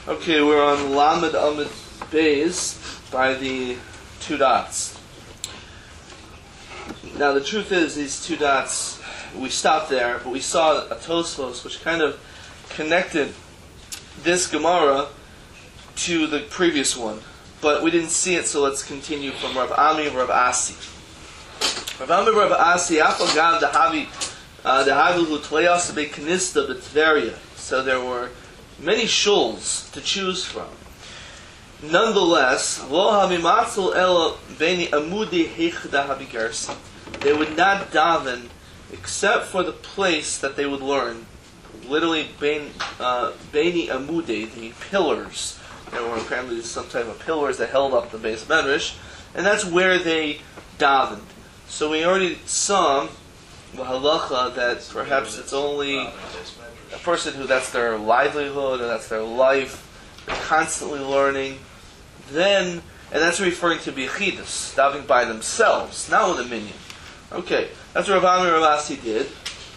Okay, we're on Lamed Amid Beis by the two dots. Now the truth is, these two dots, we stopped there, but we saw a Tosfos which kind of connected this Gemara to the previous one. But we didn't see it, so let's continue from Rav Ami and Rav Asi. Rav Ami and Rav Asi, Afagav Dahavi Hu Tlayas Be Knista B'Tveria. So there were many shuls to choose from. Nonetheless, Lo Hamimatzul Ela Beni Amudi Heichda Habigersi. They would not daven except for the place that they would learn. Literally, Beni Amude, the pillars. There were apparently some type of pillars that held up the base medrash, and that's where they davened. So we already saw the halacha that perhaps it's only a person who that's their livelihood and that's their life, they're constantly learning. Then, and that's referring to bichidus, davening by themselves, not with a minion. Okay, that's what Rav Ami and Rav Asi did,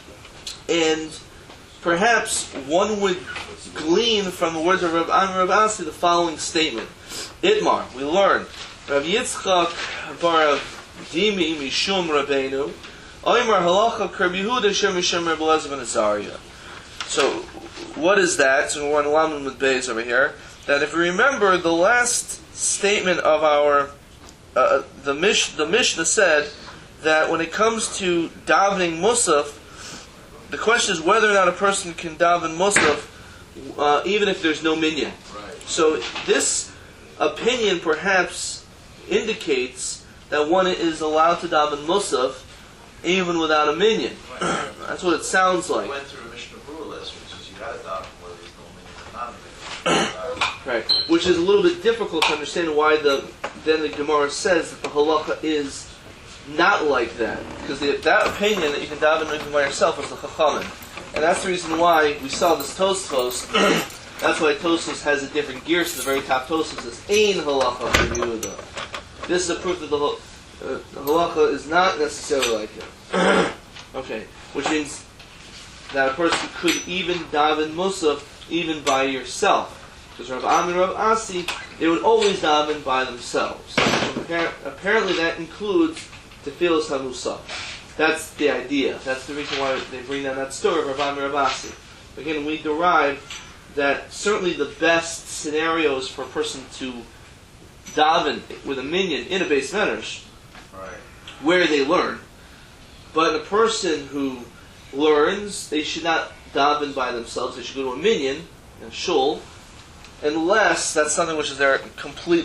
and perhaps one would glean from the words of Rav Ami and Rav Asi the following statement. Itmar, we learn, Rav Yitzchak bar Rav Dimi Mishum Rabbeinu, Oymar Halacha Kerb Yehuda Shem Mishum Reb Elazar ben Azariah. So, what is that? So we're on Lamed with Beis over here. That if you remember, the last statement of our the Mishnah said that when it comes to davening Musaf, the question is whether or not a person can daven Musaf even if there's no minyan. Right. So this opinion perhaps indicates that one is allowed to daven Musaf even without a minyan. Right. That's what it sounds like. We went through a Mishnah Berurah list, which is you got to daven whether there's no minyan or not a minyan. Right, which is a little bit difficult to understand why the Gemara says that the halacha is not like that, because that opinion that you can daven even by yourself is the chachamim, and that's the reason why we saw this Tosfos. That's why Tosfos has a different gear. So the very top Tosfos says ein halacha for Yehuda. This is a proof that the halacha is not necessarily like it. Okay, which means that a person could even daven musaf even by yourself. Because Rav Ami and Rav Asi, they would always daven by themselves. So apparently that includes Tefillas HaMusaf. That's the idea. That's the reason why they bring down that story of Rav Ami and Rav Asi. Again, we derive that certainly the best scenarios for a person to daven with a minyan in a base medrash, Right. where they learn. But a person who learns, they should not daven by themselves. They should go to a minyan, a shul, unless that's something which is their complete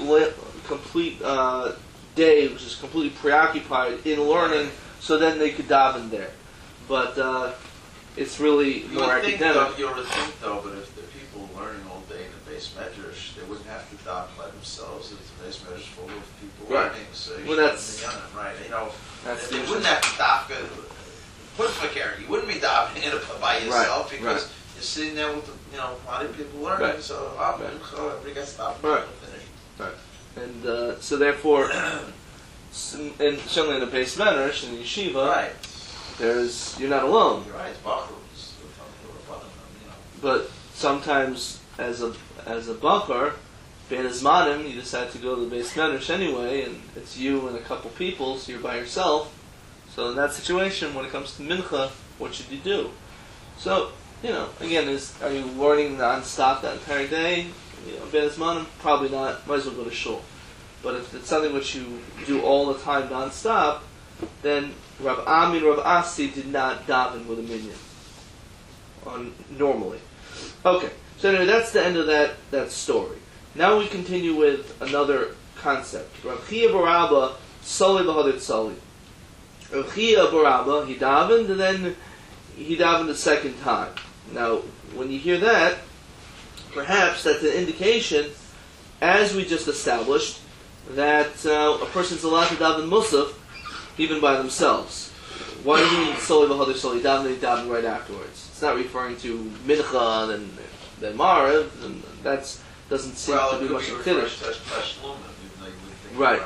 day, which is completely preoccupied in learning, so then they could daven there. But it's really more academic. You would think though, but if the people learning all day in the base medrash, they wouldn't have to daven by themselves. If the base medrash full of people learning, so you right? You know, they wouldn't have to daven. Put fakir, you wouldn't be davening it by yourself because you're sitting there with a lot of people learning. So everybody gets stopped and finished. Right. And so therefore, and certainly in the base medrash in the yeshiva, you're not alone. You're right. It's bachur. But sometimes, as a bachur, ben azmanim, you decide to go to the base medrash anyway, and it's you and a couple people, so you're by yourself. So in that situation, when it comes to mincha, what should you do? So, again, are you learning non-stop that entire day? Ben azmanim, probably not. Might as well go to shul. But if it's something which you do all the time non-stop, then Rav Ami and Rav Asi did not daven with a minyan normally. Okay, so anyway, that's the end of that story. Now we continue with another concept. Rav Chia bar Abba, Soli b'Hadet Soli. Rav Chia bar Abba, he davened, and then he davened the second time. Now, when you hear that, perhaps that's an indication, as we just established, that a person's allowed to daven musaf even by themselves. Why do you mean Soli b'Hadet Soli? They daven right afterwards. It's not referring to mincha and then Marav, and that doesn't seem to be much of a finish. Right.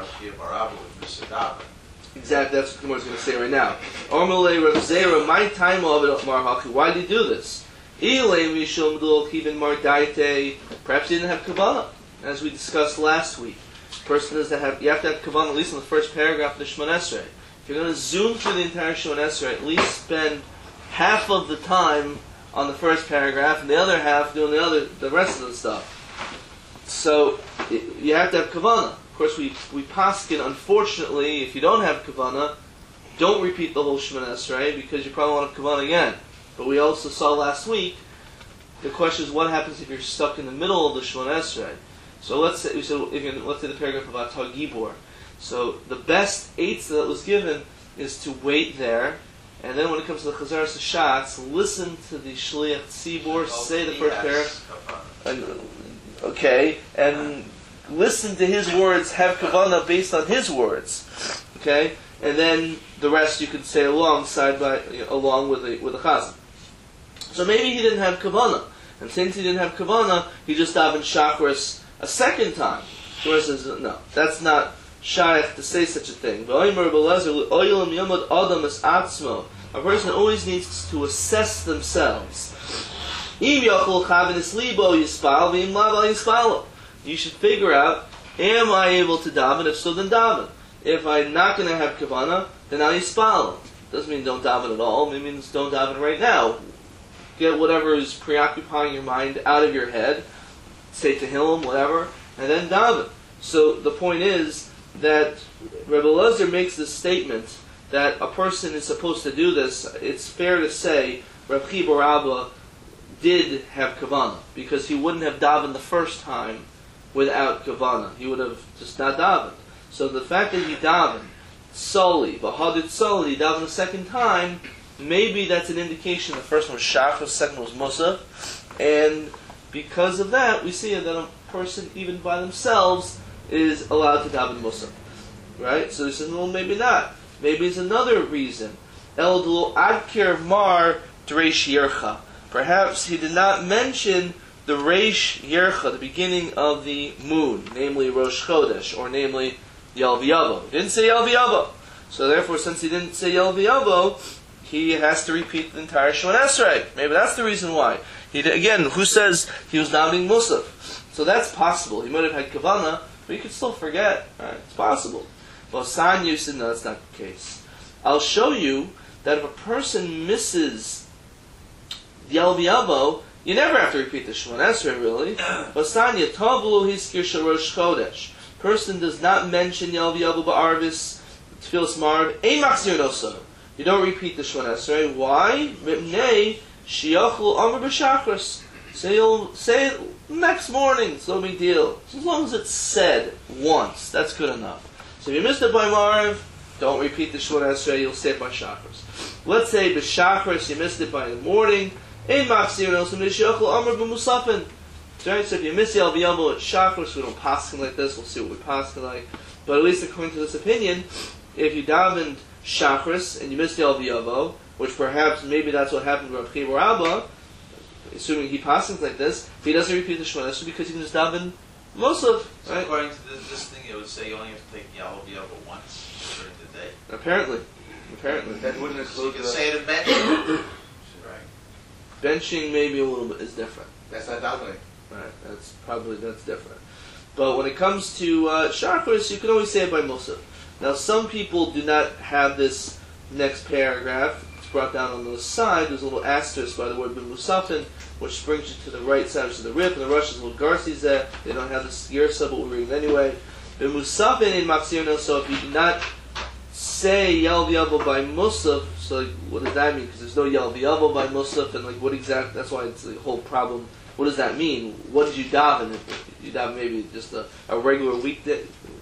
Exactly, that's what Gemara is going to say right now. Why did he do this? Perhaps he didn't have kavanah, as we discussed last week. Person does that have, you have to have kavanah at least in the first paragraph of the Shemon Esrei. If you're going to zoom through the entire Shemon Esrei, at least spend half of the time on the first paragraph and the other half doing the rest of the stuff. So you have to have kavanah. Of course, we paskin, unfortunately, if you don't have kavanah, don't repeat the whole Shemon Esrei because you probably won't have kavanah again. But we also saw last week, the question is what happens if you're stuck in the middle of the Shemon Esrei. So let's say the paragraph about Atah Gibor. So the best eitzah that was given is to wait there, and then when it comes to the Chazaras Hashatz, listen to the Shliach Tzibor say the first paragraph. Okay, and listen to his words, have kavanah based on his words. Okay, and then the rest you can say along with the chazan. So maybe he didn't have kavanah, and since he didn't have kavanah, he just davened shachris a second time. Gemara says no, that's not shaykh to say such a thing. A person always needs to assess themselves. You should figure out, am I able to daven? If so, then daven. If I'm not going to have kavanah, then I'll yispal. Doesn't mean don't daven at all. It means don't daven right now. Get whatever is preoccupying your mind out of your head. Say Tehillim, whatever, and then daven. So the point is that Rebbe Elazar makes this statement that a person is supposed to do this. It's fair to say Reb Chibur Abba did have kavanah, because he wouldn't have davened the first time without kavanah. He would have just not davened. So the fact that he davened solely, v'hadit solely, he davened the second time, maybe that's an indication the first one was shachar, the second was musaf, and because of that, we see that a person, even by themselves, is allowed to daven musaf. Right? So he says, well, maybe not. Maybe it's another reason. El dlo adkir mar dreish yercha. Perhaps he did not mention the Reish Yercha, the beginning of the moon, namely Rosh Chodesh, or namely Yel V'Yavo. He didn't say Yel V'Yavo. So therefore, since he didn't say Yel V'Yavo, he has to repeat the entire Shemon Esrei. Maybe that's the reason why. Again, who says he was davening Musaf? So that's possible. He might have had Kavanah, but he could still forget. Right? It's possible. But Sanyu said, no, that's not the case. I'll show you that if a person misses Yel V'Yavo, you never have to repeat the Shemon Esrei, really. But Sanya Tavlu Hiskir Sharosh Chodesh. Person does not mention Yel V'Yavo Ba'arvis Tfilas Marv. Ein Machzir Noso. You don't repeat the Shemon Esrei. Why? Mipnei Shiachlu Amr B'Shachris. So you'll say it next morning. It's no big deal. So as long as it's said once, that's good enough. So if you missed it by Marv, don't repeat the Shemon Esrei. You'll say it by Shachris. Let's say B'Shachris, you missed it by the morning. Ein machzir noso mishiachlu amr b'musafin. So if you miss Yel V'Yavo at Shachris, we don't paskin like this. We'll see what we paskin like. But at least according to this opinion, if you davened Shachris and you missed Yel V'Yavo, which perhaps maybe that's what happened to Reb Chibur Abba, assuming he paskins like this, he doesn't repeat the Shemon Esrei because he can just daven Musaf. So right? According to this thing, it would say you only have to take Yel V'Yavo once during the day. Apparently. That wouldn't include you can say it in benching. Benching maybe a little bit is different. That's not davening. Right, that's different. But when it comes to Shachris, you can always say it by Musaf. Now some people do not have this next paragraph. It's brought down on the side. There's a little asterisk by the word B'Musafin, which brings you to the right side, which is the rip, and the Rush is a little Garci's there. They don't have this Yersa, but we're reading anyway. B'Musafin in Machzir, so if you do not say Yel V'Yavo by Musaf, so like, what does that mean? Because there's no Yel V'Yavo by Musaf, and like what exactly? That's why it's the whole problem. What does that mean? What did you daven? You daven maybe just a regular weekday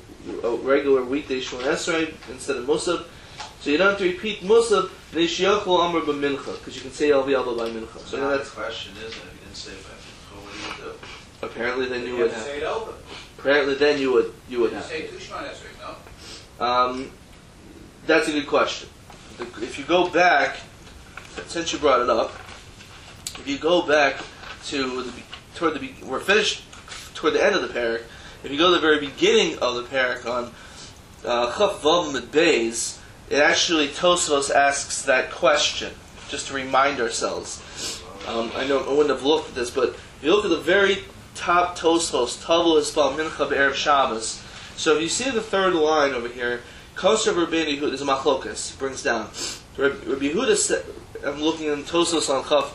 Shemon Esrei instead of Musaf. So you don't have to repeat Musaf. Neishiachol Amr b'Mincha, because you can say Yel V'Yavo by Mincha. So now that's the question is, if you didn't say by Mincha, what do you do? Apparently, then you would have. Say it over. Apparently, then you would have. Say two Shemon Esrei, no? That's a good question. If you go back, since you brought it up, if you go back to we're finished toward the end of the parak. If you go to the very beginning of the parak on Chaf Vav Mid Beis, it actually Tosfos asks that question just to remind ourselves. I know I wouldn't have looked at this, but if you look at the very top Tosfos, Tavel Hispal Mincha Be'erev Shabbos. So if you see the third line over here, Kosher Rabbi Yehuda is a machlokas, brings down. Rabbi Yehuda said, I'm looking in Tosfos on Chaf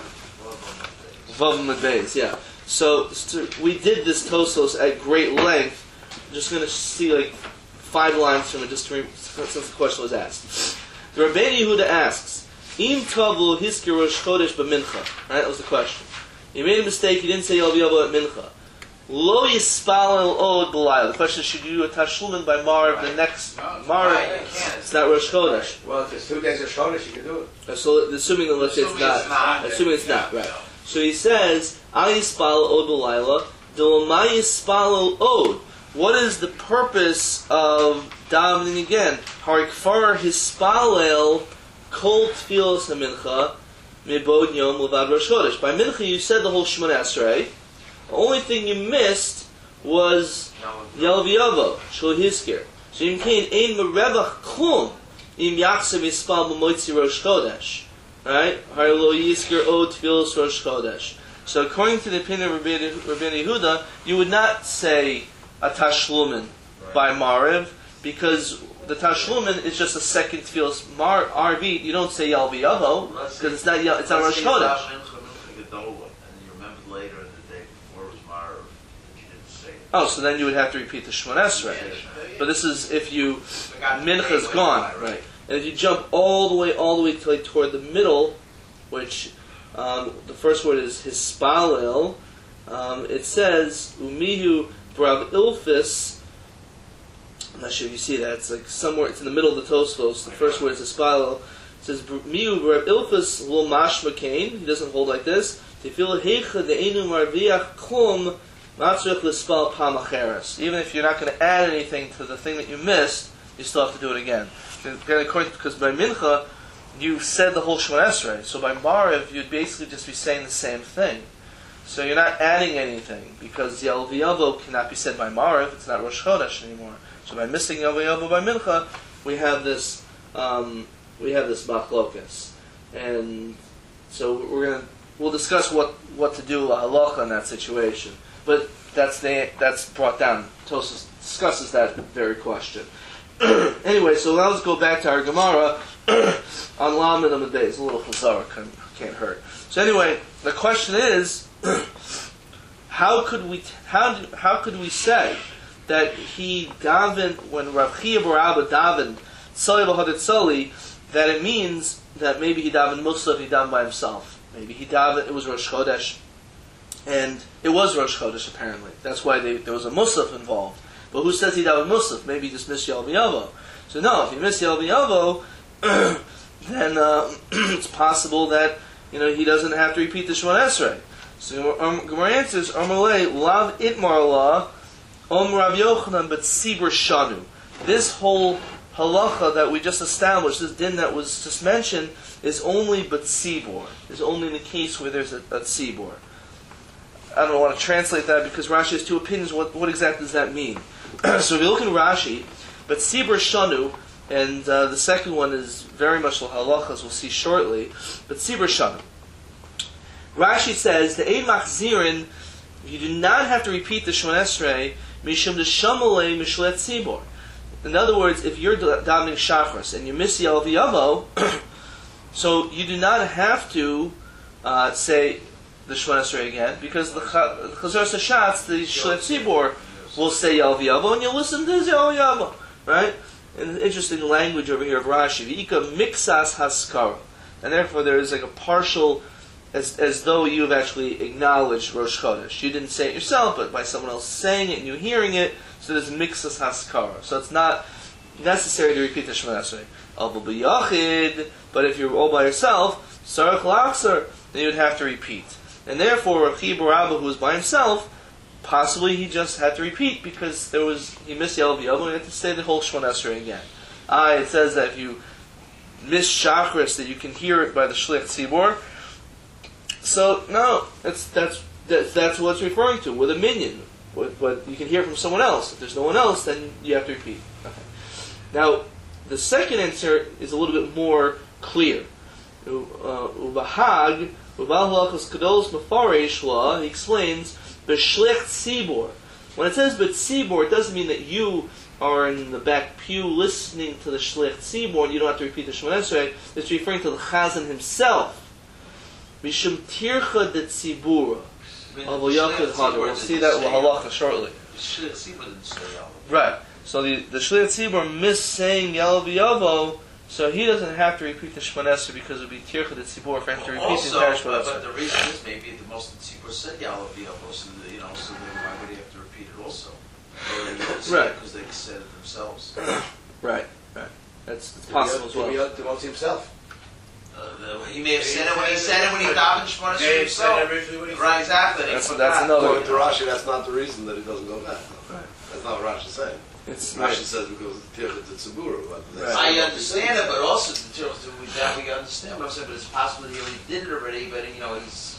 Vav Medbeis, yeah. So we did this Tosfos at great length. I'm just going to see like 5 lines from it, just to since the question was asked. The Rabbi Yehuda asks, Im Tavel Hiskir Rosh Chodesh B'Mincha. Right, that was the question. You made a mistake, you didn't say Yal V'Yavo at Mincha. Lo Yispalel Od B'Layla. The question is, should you do a Tashlumin by Marav the next Marav? It's not Rosh Chodesh. Well, if it's 2 days of Chodesh, you can do it. So assuming that, let's say it's not. Assuming it's not, right. So he says, Al Yispalel Od B'Layla, D'Lomai Yispalel Od. What is the purpose of davening again? Harikfar Hispalel Kol Tfilos HaMincha Mibod Yom Levad Rosh Chodesh. By Mincha you said the whole Shemona Esrei. The only thing you missed was Yal V'Yavo, Shul Hizkir. So you can Ein Merevach Klum Im Yachsev Yispal B'Moitzi Rosh Chodesh. Right? Har Lo Yizkir Od Tfilos Rosh Chodesh. So according to the opinion of Rabbi Yehuda, you would not say a Tashlumin by Mariv, because the Tashlumin is just a second tefillas Arvit. You don't say Yal V'Yavo because it's not Rosh Chodesh. And you remembered later in the day before it was Marav that you didn't say it. Oh, so then you would have to repeat the Shemona Esrei. But this is if you Mincha's gone, right? And if you jump all the way to like toward the middle, which the first word is Hispalel. It says Umihu Brav Ilfis. I'm not sure if you see that. It's like somewhere. It's in the middle of the Tosfos. The first word is Hispalel. It says Miu Brav Ilfis Lo Mashma Kain. He doesn't hold like this. Tefillah Heicha De'enu Marviach Klum Matzrich Lispal Pamacheres. Even if you're not going to add anything to the thing that you missed, you still have to do it again. Because by Mincha, you said the whole Shemona Esrei. So by Mariv, you'd basically just be saying the same thing. So you're not adding anything, because Yal V'Yavo cannot be said by Mariv. It's not Rosh Chodesh anymore. So by missing Yal V'Yavo by Mincha, we have this machlokas, and so we'll discuss what to do halacha in that situation. But that's brought down. Tosfos discusses that very question. Anyway, so now let's go back to our Gemara on Lamed Amud Beis. A little chazara can't hurt. So anyway, the question is, how could we say that he davened when Rav Chia bar Abba davened Tzali v'Hadet Tzali, that it means that maybe he davened Musaf, he davened by himself. Maybe he davened, it was Rosh Chodesh, and it was Rosh Chodesh apparently. That's why there was a Musaf involved. But who says he davened Musaf? Maybe he just missed Yal V'Yavo. So no, if you miss Yal V'Yavo, then it's possible that he doesn't have to repeat the Shemona Esrei. So Gemara answers, Amalei Lav Itmar La Rav Yochanan but Sibur Shanu. This whole halacha that we just established, this din that was just mentioned, is only but Tzibor. Is only in the case where there's a Tzibor. I don't want to translate that because Rashi has 2 opinions. What exactly does that mean? So if you look in Rashi, but Sibur Shanu, and the second one is very much halacha, as we'll see shortly, but Sibur Shanu. Rashi says, the Ein Machzirin, you do not have to repeat the Shemona Esrei, Mishum Deshamalei Mishlet Tzibor. In other words, if you're davening Shachris and you miss Yal V'Yavo, so you do not have to say the Shemona Esrei again, because the Chazar Sashatz, the Shlet Tzibor, will say Yal V'Yavo, and you'll listen to Yal V'Yavo, right? And interesting language over here of Rashi, V'ika Mixas Haskara, and therefore there is like a partial, as though you've actually acknowledged Rosh Chodesh. You didn't say it yourself, but by someone else saying it and you hearing it, so there's Mixas Haskara. So it's not necessary to repeat the Shemona Esrei. Albu B'Yachid, but if you're all by yourself, Sarach L'Aksar, then you would have to repeat. And therefore, Rav Chia bar Abba, who was by himself, possibly he just had to repeat because he missed Yal V'Yavo and he had to say the whole Shemona Esrei again. It says that if you miss Shachris, that you can hear it by the Shlich Tzibor. So no, that's what it's referring to with a minion. But you can hear it from someone else. If there's no one else, then you have to repeat. Okay. Now, the second answer is a little bit more clear. Ubahag He explains, B'shlich tzibor. When it says b'tzibor, it doesn't mean that you are in the back pew listening to the shlich tzibor and you don't have to repeat the Shemona Esrei. It's referring to the chazan himself. Mishum tircha de tzibura. We'll see that with halacha shortly. Right. So the shlich tzibor missed saying Yalav Yavo, so he doesn't have to repeat the Shemona Esrei because it would be tircha de tzibur for him to repeat the entire Shemona Esrei. But the reason is maybe the most tzibur said Yalav Yavo, so then why would he have to repeat it also? Right. Because they said it themselves. Right. It's possible as well. Maybe to himself. He may have said it when he davened Shemona Esrei himself. Right, exactly. That's another. According to Rashi, that's not the reason that he doesn't go back. Right. That's not what Rashi is saying. Rashi says because it's tzibura. I understand it, but also that we understand what I'm saying. But it's possible that he already did it already. But he's.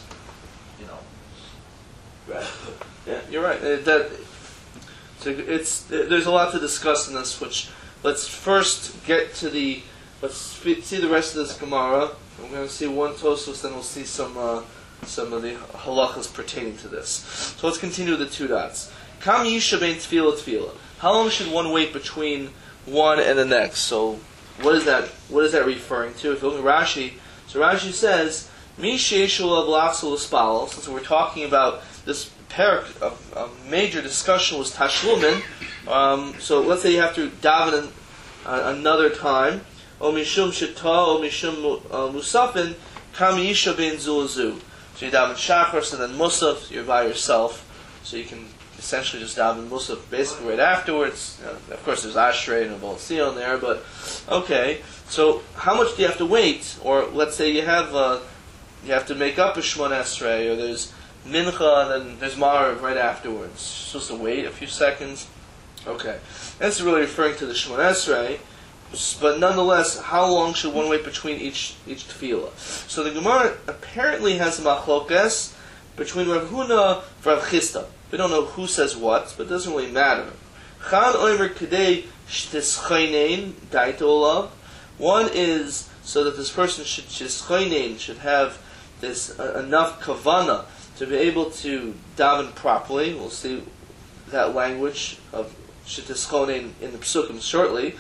Right. Yeah, you're right. There's a lot to discuss in this. Which let's first get to let's see the rest of this Gemara. We're going to see one Tosfos, then we'll see some of the halachas pertaining to this. So let's continue with the two dots. Kam yisha bein tefillah. How long should one wait between one and the next? So what is that referring to? If you look at Rashi, so Rashi says, Mi sheishu lav lachzul l'spalel. Since we're talking about this parak, a major discussion was tashlumin. So let's say you have to daven another time. O mishum shita, o mishum musafin, kam yisha bein zulazu. So you daven shachar, and then musaf, you're by yourself. So you can essentially just daven musaf basically right afterwards. Of course there's ashrei and a bol sion there, but okay. So how much do you have to wait? Or let's say you have to make up a Shemona Esrei, or there's mincha and then there's Marav right afterwards. You're supposed to wait a few seconds. Okay. That's really referring to the Shemona Esrei. But nonetheless, how long should one wait between each tefillah? So the Gemara apparently has a machlokas between Rav Huna and Rav Chisda. We don't know who says what, but it doesn't really matter. Chad oimer kedei shtischaynein daito olav. One is so that this person should have this enough kavana to be able to daven properly. We'll see that language of shtischaynein in the psukim shortly.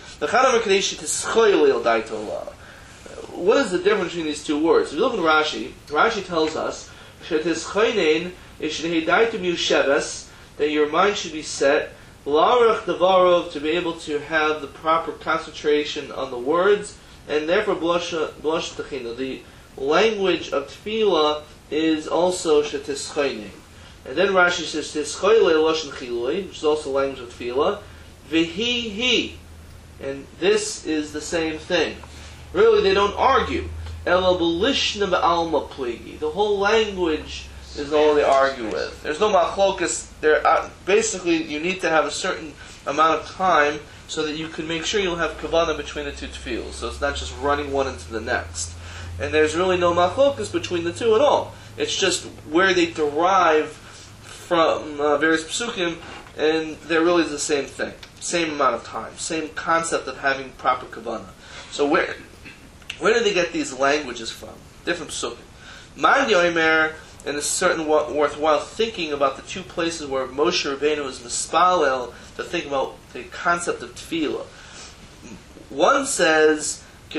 What is the difference between these two words? If you look at Rashi tells us shtischaynein is that your mind should be set Larach Davarov, to be able to have the proper concentration on the words, and therefore blush techina. The language of tefillah is also shetischayne. And then Rashi says tischayle loshen chilui, which is also language of tefillah. He, and this is the same thing. Really, they don't argue. Ela b'lishna b'alma pligi. The whole language is all they argue with. There's no machlokas. Basically, you need to have a certain amount of time so that you can make sure you'll have kavanah between the two tefillos. So it's not just running one into the next. And there's really no machlokas between the two at all. It's just where they derive from various psukim, and they're really the same thing. Same amount of time. Same concept of having proper kavanah. So where do they get these languages from? Different psukim. Man yomer. And it's certain worthwhile thinking about the two places where Moshe Rabbeinu is mispalel to think about the concept of tefillah. One says, so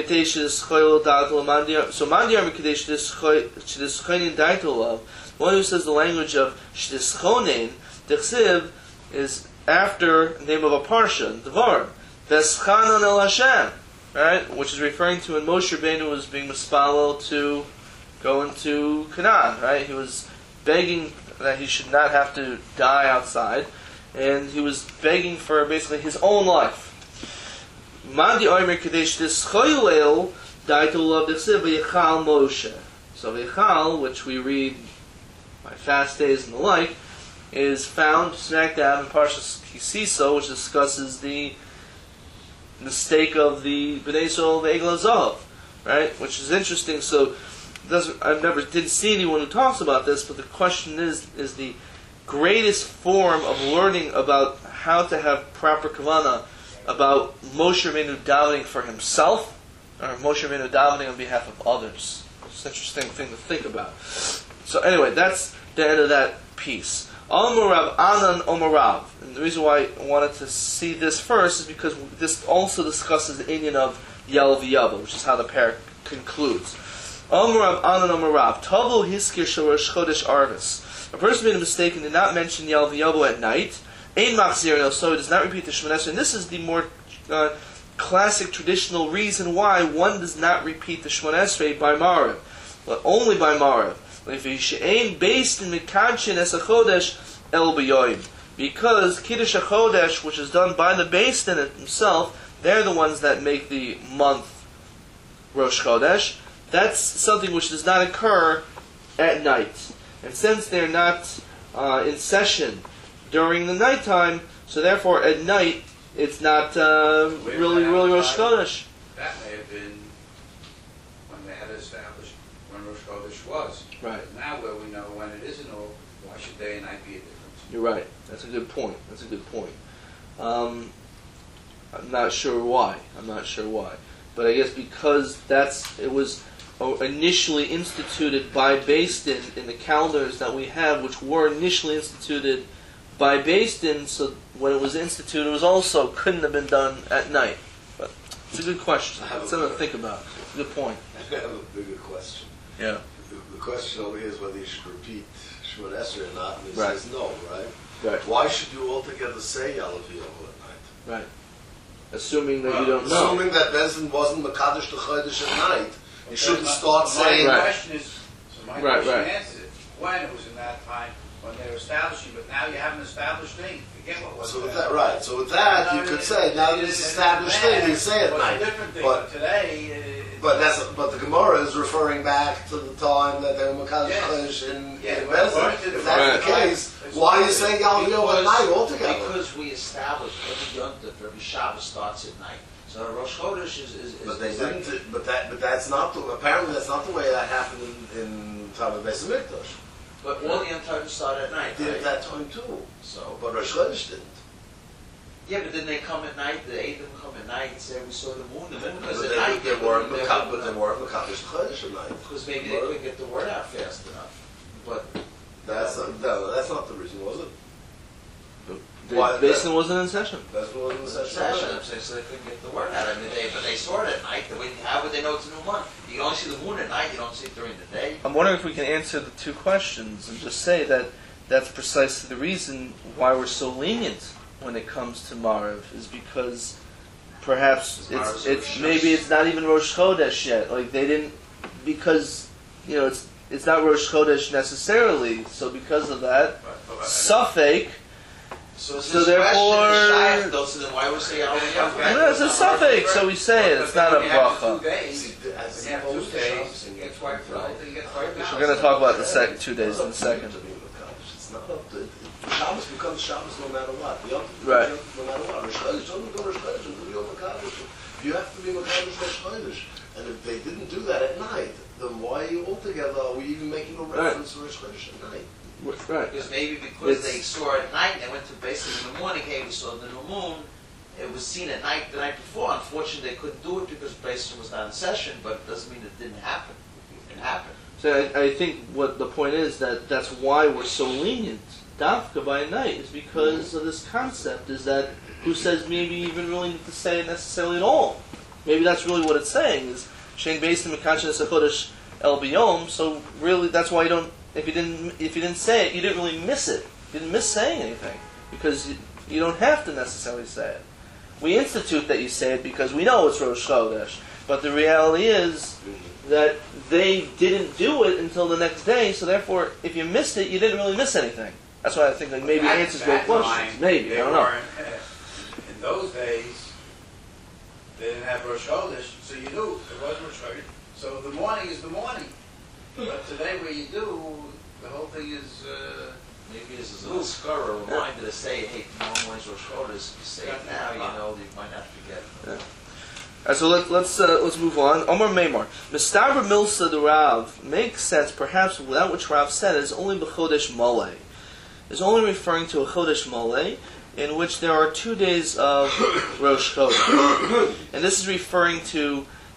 mandiyar k'dei daitolav. One who says the language of shtischonein, dechsiv, is after the name of a parsha, Devarim, veschanan el Hashem, right? Which is referring to when Moshe Rabbeinu was being mispalel to go into Canaan, right? He was begging that he should not have to die outside, and he was begging for basically his own life. Mandi oimer kadesh tischoylel daitul of dechsiv v'yichal Moshe. So v'yichal, which we read by fast days and the like, is found smack dab in Parshas Kisiso, which discusses the mistake of the Bnei Yisrael v'Egel HaZahav, right? Which is interesting. So didn't see anyone who talks about this, but the question is the greatest form of learning about how to have proper kavanah about Moshe Rabbeinu davening for himself, or Moshe Rabbeinu davening on behalf of others. It's an interesting thing to think about. So anyway, that's the end of that piece. Amar Rav Anan Amar Rav. And the reason why I wanted to see this first is because this also discusses the inyan of Yel V'Yavo, which is how the parak concludes. Amar Rav Anan Amar Rav. Tavo Hiskir Shorosh Chodesh Arvis. A person made a mistake and did not mention Yel V'Yavo at night. Ein Machzir no, so he does not repeat the Shemona Esrei. And this is the more classic traditional reason why one does not repeat the Shemona Esrei by Marav, but only by Marav. Based in Mekadshin es a Chodesh el b'yoyim, because Kiddush HaChodesh, which is done by the Beis Din himself, they're the ones that make the month Rosh Chodesh. That's something which does not occur at night, and since they're not in session during the nighttime, so therefore at night it's not really Rosh Chodesh. That may have been when they had established when Rosh Chodesh was. Right. Now where we know when it isn't, or why should day and night be a difference? You're right. That's a good point. I'm not sure why. But I guess because it was initially instituted by Beis Din in the calendars that we have, which were initially instituted by Beis Din, so when it was instituted, it was also couldn't have been done at night. But it's a good question. It's something to think about. Good point. I have a bigger question. Yeah. The question over here is whether you should repeat Shemona Esrei or not, and he Right. says no, right? Right. Why should you altogether say Yel V'Yavo at night? Right. Assuming that you don't know. Assuming that Beis Din wasn't Mekadosh the Chodesh at night, you shouldn't start saying... My Right. question is, my question answers it. When it was in that time, when they were establishing, but now you have an established thing. Forget what was So with that, right. So with that, you could say, now that it's established thing, you say at night. It's a different thing, But- but today... But the Gemara is referring back to the time that they were Mekadosh Chodesh in Beis Din. If that's the case, why are you saying Yel V'Yavo at night altogether? Because we established every Yom Tov, every Shabbos starts at night. So Rosh Chodesh is But they didn't. But that's not the. Apparently, that's not the way that happened in time of Beis Hamikdash. But all the Yom Tovim start at night, They did right? at that time too. So, But Rosh Chodesh didn't. yeah, but then they come at night. The Eidim come at night and say we saw the moon. The moon was But at night. they weren't Mekadosh Chodesh at night. Because maybe they couldn't get the word out fast enough. But That's not the reason, was it? Beis Din wasn't in session. That's what was in the session, session. I'm saying, so they couldn't get the word out. I mean, but they saw it at night. How would they know it's a new month? You can only see the moon at night. You don't see it during the day. I'm wondering if we can answer the two questions and just say that that's precisely the reason why we're so lenient when it comes to Marav, is because perhaps it's maybe it's not even Rosh Chodesh yet. Like they didn't, because it's not Rosh Chodesh necessarily. So because of that, Safek. So therefore, so then why would we say it's a suffix, so we say it. It's not a bracha. We're going to talk about the second 2 days in a second. It's not up to Shabbos becomes Shabbos no matter what. Right. No matter what. Rosh Chodesh, don't go Rosh Chodesh, do Yom Mekadosh. You have to be Mekadosh Rosh Chodesh. And if they didn't do that at night, then why are you altogether? Are we even making a reference to Rosh Chodesh at night? Right. Because maybe because they saw it at night, they went to basically in the morning, hey, we saw the new moon. It was seen at night the night before. Unfortunately, they couldn't do it because Beis was not in session, but it doesn't mean it didn't happen. It can happen. So I think what the point is that's why we're so lenient, dafka by night, is because of this concept, is that who says maybe even really need to say it necessarily at all. Maybe that's really what it's saying, is Shein Beis Din Mekadosh Chodesh El B'Yom, so really that's why you don't, if you didn't say it, you didn't really miss it. You didn't miss saying anything, because you don't have to necessarily say it. We institute that you say it because we know it's Rosh Chodesh, but the reality is that they didn't do it until the next day, so therefore, if you missed it, you didn't really miss anything. That's why I think maybe it answers both questions. Maybe, I don't know. In those days, they didn't have Rosh Chodesh, so you knew it was Rosh Chodesh. So the morning is the morning. But today, where you do, the whole thing is. Maybe this is a little scurry, a reminder to say, hey, tomorrow morning's Rosh Chodesh. Say it now, you might not forget. Yeah. So let's move on. Omar Meimar, Mistaber Milsa the Rav makes sense. Perhaps that which Rav said is only b'chodesh Malay. Is only referring to a chodesh Malay, in which there are 2 days of Rosh Chodesh, and this is referring to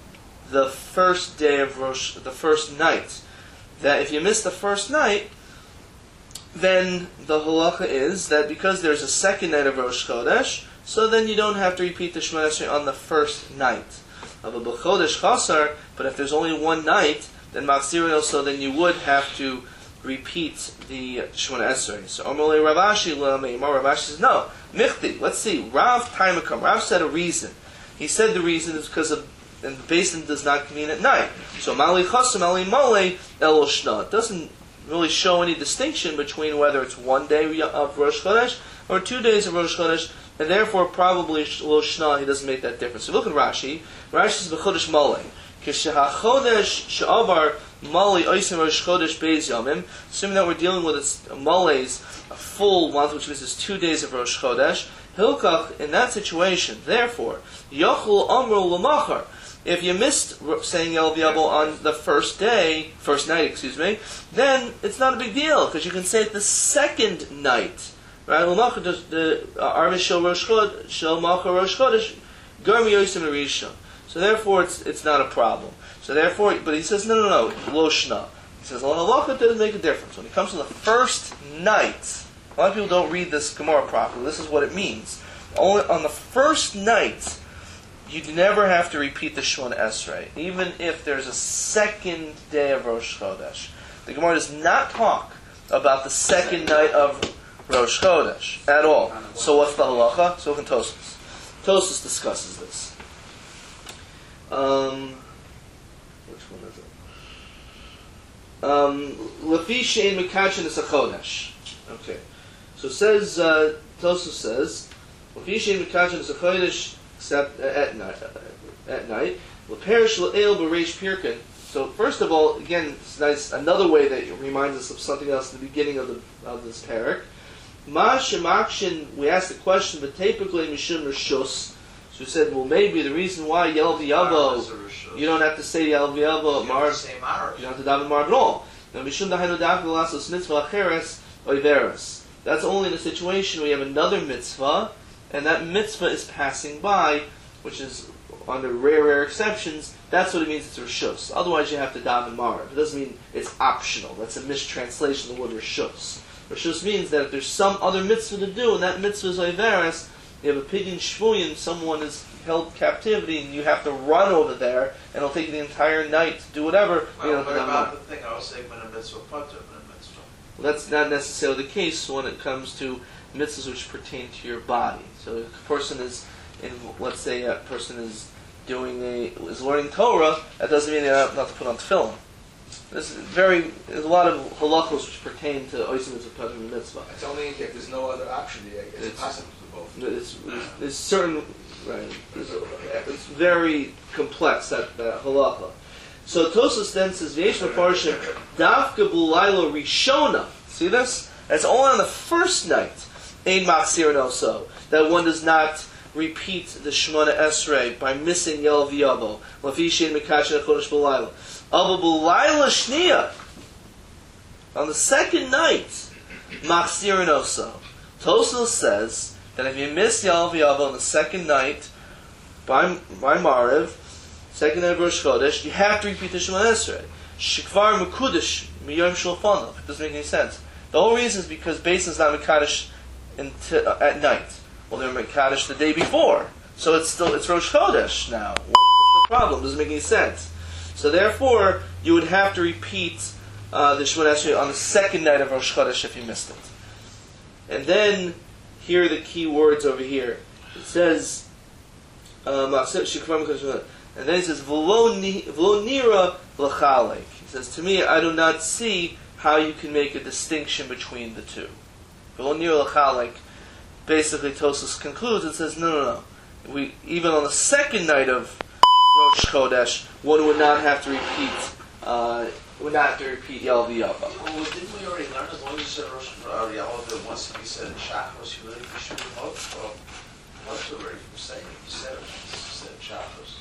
the first day of the first night. That if you miss the first night, then the halacha is that because there's a second night of Rosh Chodesh, so then you don't have to repeat the Shemona Esrei on the first night of a B'chodesh Chasar. But if there's only one night, then Machzirin, so then you would have to repeat the Shemona Esrei. So Amalei Ravashi L'Meimar, Ravashi says no. Michti, let's see. Rav Taimakam. Rav said a reason. He said the reason is because of, and the basin does not convene at night. So Mali Chasam, Mali Mole, El Shna. It doesn't really show any distinction between whether it's one day of Rosh Chodesh or 2 days of Rosh Chodesh, and therefore probably Lo Shna, he doesn't make that difference. So look at Rashi. Rashi says B'chodesh Mole. Kishachodesh Sha'avar Mali Oisim Rosh Chodesh Beis Yomim. Assuming that we're dealing with Mole's a full month, which means it's 2 days of Rosh Chodesh. Hilkach, in that situation, therefore, Yochel Amru L'machar. If you missed saying El V'yavo on the first night, then it's not a big deal, because you can say it the second night. Right? L'machar, the Arvish Shel Rosh Chodesh, Shel Machar Rosh Chodesh, Garmi Yosim Rishon. So therefore, it's not a problem. So therefore, but he says, no, Lo Shna. He says, well, halacha doesn't make a difference. When it comes to the first night, a lot of people don't read this Gemara properly. This is what it means. Only on the first night, you never have to repeat the Shemona Esrei, even if there's a second day of Rosh Chodesh. The Gemara does not talk about the second night of Rosh Chodesh at all. So what's the halacha? So can Tosfos. Tosfos discusses this. Which one is it? Lefi she'en mekachin es hachodesh. Okay. So says Tosfos says Lefi she'en mekachin es hachodesh except at night. L'perish l'el b'reish pirkin. So first of all, again, it's nice. Another way that it reminds us of something else in the beginning of this parak. Ma shemakshin. We asked the question, but typically mishum rishus. So we said, well, maybe the reason why Yel V'yavo, you don't have to say Yel V'yavo Marv. You don't have to daven Marv at all. Now mishum dahenu daven l'lasos mitzvah acheres oiveres. That's only in a situation where you have another mitzvah, and that mitzvah is passing by, which is under rare exceptions. That's what it means. It's rishus. Otherwise, you have to daven Marv. It doesn't mean it's optional. That's a mistranslation of the word rishus. Rishus means that if there's some other mitzvah to do, and that mitzvah is oiveres, you have a pidyon shvuyin, someone is held captivity, and you have to run over there, and it'll take you the entire night to do whatever. Well, what about the thing I was saying, when a mitzvah patur, when a mitzvah? Well, that's not necessarily the case when it comes to mitzvahs which pertain to your body. So if a person is, let's say a person is learning Torah, that doesn't mean they're not to put on tefillin. There's a lot of halachos which pertain to oisim mitzvah patur mitzvah. It's only if there's no other option. It's possible. It's certain, right? It's very complex, that halacha. So Tosfos then says, "V'yesh mefarshim dafka b'laylo rishona." See this? That's only on the first night. Ein machzir also that one does not repeat the Shemona Esrei by missing Yel V'yavo. Lafi shein mekashin chodesh b'laylo. Ava b'laylo shniya. On the second night, machzir also. Tosfos says that if you miss Yel V'yavo on the second night by Mariv, second night of Rosh Chodesh, you have to repeat the Shemona Esrei. Shekvar mekudesh miyom shulchanov. It doesn't make any sense. The whole reason is because Basin is not mekadesh at night. Well, they're mekadesh the day before, so it's Rosh Chodesh now. What's the problem? It doesn't make any sense. So therefore, you would have to repeat the Shemona Esrei on the second night of Rosh Chodesh if you missed it. And then here are the key words over here. It says, and then it says, "V'lo nira l'chalek." He says, to me, I do not see how you can make a distinction between the two. V'lo nira l'chalek. Basically, Tosfos concludes and says, no. Even on the second night of Rosh Chodesh, one would not have to repeat Yel V'yavo. Well, didn't we already learn as long as you said Rosh Yalav, once you said Shachos, you really should have hoped? Well, what's already from saying it? You said Shachos.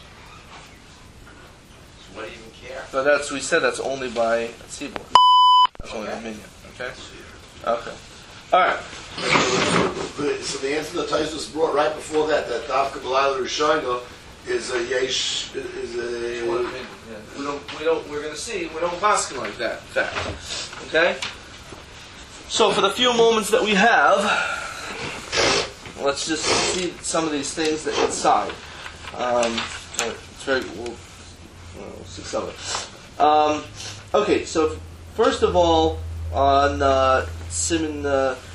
So what do you even care? So we said that's only by Tzibur. That's only the minion. Okay? Okay. Alright. So the answer that Tosfos brought right before that Dafka B'laylo Rishona, is a yesh, is a... We're going to see, we don't basket like that, in fact. Okay? So for the few moments that we have, let's just see some of these things that inside. It's very, we'll see some of it. Okay, so first of all, on Siman